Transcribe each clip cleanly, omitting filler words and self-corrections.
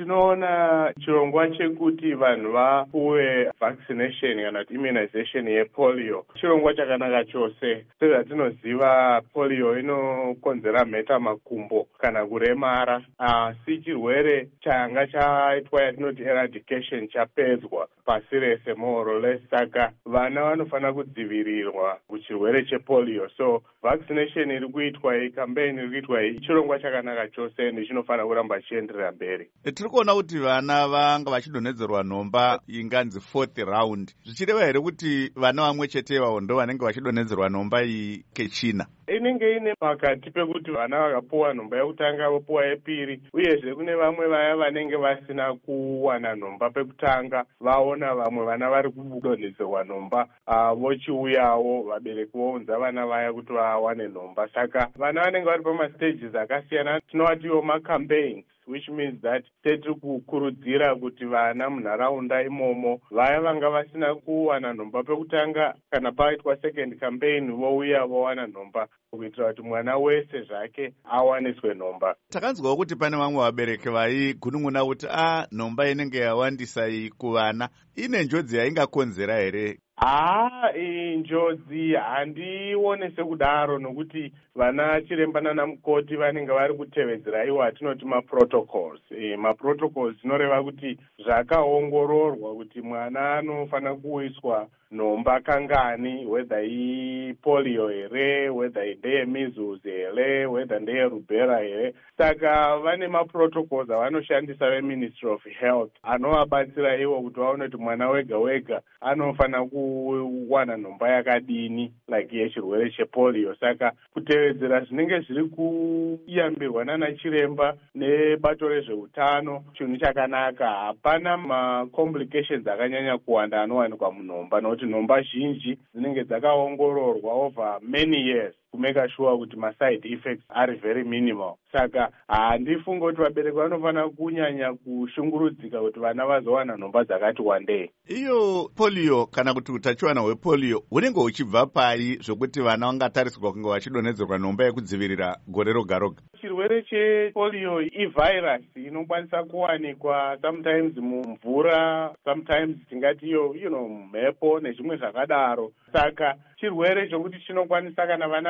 tinoona chirongwa chekuti vanhu vapuwe vaccination kana kuti immunization yepolio chirongwa chakanaka chose. Sezvatinoziva polio inokonzera mhetamakumbo kana kuremara, asi chirwere changa chaitwa yatinoti eradication chapedzwa pasi rese more or less. Saka vana vanofanira kudzivirirwa kuchirwere chepolio. So vaccination iri kuitwa iyi, campaign iri kuitwa iyi, chirongwa chakanaka chose ende chinofanira kuramba chienderera mberi. Tiri kuona kuti vana vanga vachidonhedzerwa nhomba inganzi 4th round. Zvichireva here kuti vana vamwe chete ivavo ndo vanenge vachidonhedzerwa nhomba iyi kechina? Inenge ine pakati pekuti vana vakapuwa nhomba yekutanga vopuwa yepiri, uyezve kune vamwe vaya vanenge vasina kuwana nhomba pekutanga vaona vamwe vana vari kudonhedzerwa nhomba, vochiuyawo vabereki vounza vana vaya kuti vawane nhomba. Saka vana vanenge vari pamastages akasiyana, tinovatiwo macampaigns, which means that tiri kukurudzira kuti vana munharaunda imomo vaya vanga vasina kuwana nhomba pekutanga kana paitwa second campaign vouya vowana nhomba kuitira kuti mwana wese zvake awaniswe nhomba. Takanzwawo kuti pane vamwe vabereki vaigunun'una kuti nhomba inenge yawandisa iyi kuvana ine njodzi yaingakonzera here? Njodzi handione sekudaro, nokuti vana chiremba nana mukoti vanenge vari kutevedzera iwo atinoti maprotocols. Maprotocols zinoreva kuti zvakaongororwa kuti mwana anofanira kuiswa nhomba kangani, whether ipolio here, whether ndeye measles here, whether ndeye rubella here. Saka vane maprotocols avanoshandisa veMinistry of Health anovabatsira iwo kuti vaone kuti mwana wega wega anofanira kuwana nhomba yakadini like yechirwere chepolio. Saka kutevedzera zvinenge zviri kuyambirwa nana chiremba nebato rezveutano chinhu chakanaka. Hapana macomplications akanyanya kuwanda anowanikwa munhomba, nokuti nhomba zhinji dzinenge dzakaongororwa over many years kumeka sure kuti maside effects are very minimal. Saka handifunga kuti vabereki vanofanira kunyanya kushungurudzika kuti vana vazowana nhomba dzakati wandei. Iyo polio kana kuti utachiwana hwepolio hunenge huchibva pai zvokuti vana vangatarisirwa kunge vachidonhedzerwa nhomba yekudzivirira gore roga roga? Chirwere chepolio ivirus inokwanisa kuwanikwa sometimes mumvura, sometimes tingati mumhepo nezvimwe zvakadaro. Saka chirwere chokuti chinokwanisa kana vana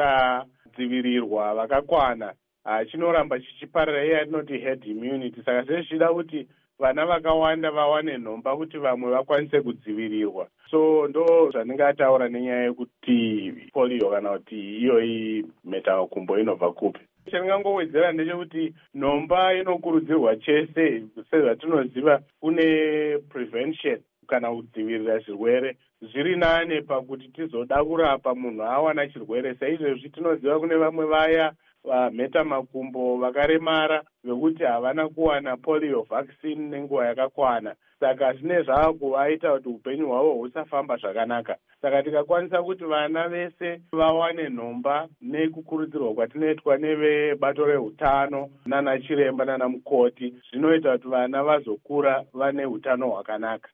vakasadzivirirwa vakakwana chinoramba chichiparira, iye yatinoti herd immunity. Saka zvichida kuti vana vakawanda vawane nhomba kuti vamwe vakwanise kudzivirirwa. So ndo zvandingataura nenyaya yekuti polio kana kuti iyoyi mhetamakumbo inobva kupi. Chandingangowedzera ndechekuti nhomba inokurudzirwa chese. Sezvatinoziva kune prevention kana kudzivirira zvirwere zviri nane pakuti tizoda kurapa munhu awana chirwere. Saizvozvi tinoziva kune vamwe vaya mhetamakumbo vakaremara vekuti havana kuwana polio vaccine nenguva yakakwana. Saka zvine zvaakuvaita kuti upenyu hwavo husafamba zvakanaka. Saka tikakwanisa kuti vana vese vawane nhomba nekukurudzirwa kwatinoitwa nevebato reutano nana chiremba nana mukoti, zvinoita kuti vana vazokura vane utano hwakanaka.